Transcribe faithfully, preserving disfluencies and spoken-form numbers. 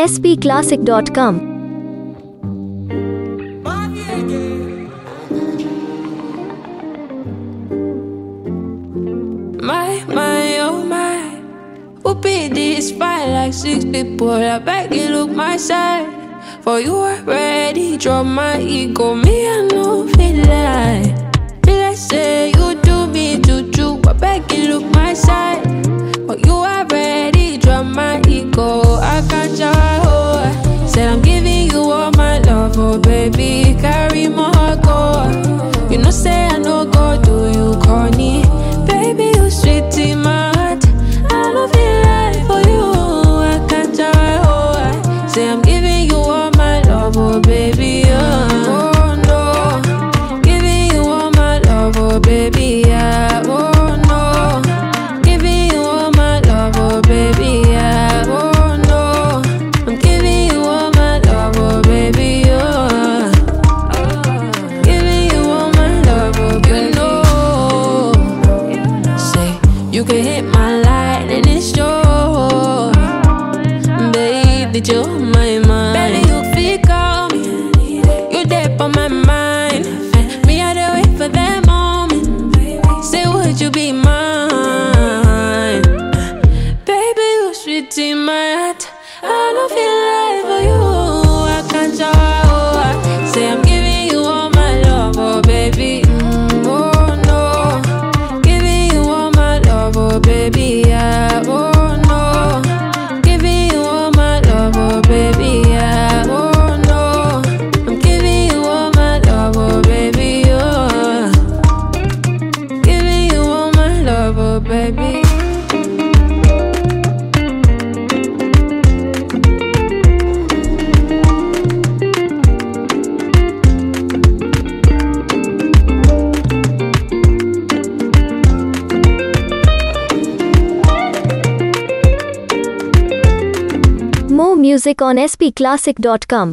S P classic dot com. My, my, oh my, who beat this fight like six people? I beg you look my side. For you already drop my ego. Me, I know feel like, feel like say you do me juju. I beg you look my side. For you already drop my ego. I can't try, oh. Said I'm giving you all my love, oh baby, carry my go. You know say I no go do you corny. Baby, you sweet in my heart. I don't feel like for you. I can't try, oh. I say I'm giving you all my love, oh baby, oh, oh no. Giving you all my love, oh baby, yeah, oh no. Giving you all my love, oh baby, yeah, oh no. I'm giving you all my love, oh baby, oh. Giving you all my love, oh baby, you know. Say you can hit my line and it's yours, babe, that you're my mind. Baby, you feel call me, you deep on my mind. Me, I do wait for that moment. Say, would you be mine? Baby, you sweet in my heart. I don't feel like for you. I can't try, oh. I say I'm giving you all my love, oh baby. Mm, oh no, giving you all my love, oh baby, yeah, oh no. Giving you all my love, oh baby, yeah, oh no. I'm giving you all my love, oh baby, oh. Giving you all my love, oh baby. More music on S P classic dot com.